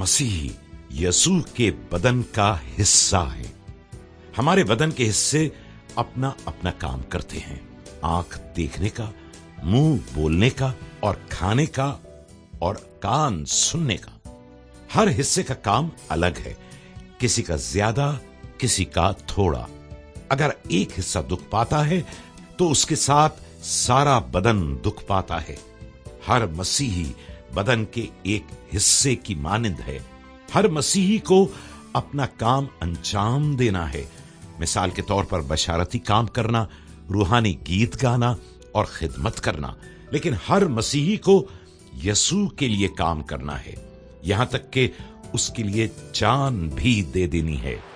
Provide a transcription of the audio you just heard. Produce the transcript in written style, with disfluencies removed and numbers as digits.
मसीही यीशु के बदन का हिस्सा है। हमारे बदन के हिस्से अपना अपना काम करते हैं। आंख देखने का, मुंह बोलने का और खाने का, और कान सुनने का। हर हिस्से का काम अलग है, किसी का ज्यादा, किसी का थोड़ा। अगर एक हिस्सा दुख पाता है तो उसके साथ सारा बदन दुख पाता है। हर मसीही बदन के एक हिस्से की मानिंद है। हर मसीही को अपना काम अंजाम देना है। मिसाल के तौर पर बशारती काम करना, रूहानी गीत गाना और खिदमत करना। लेकिन हर मसीही को यीशु के लिए काम करना है, यहां तक कि उसके लिए जान भी दे देनी है।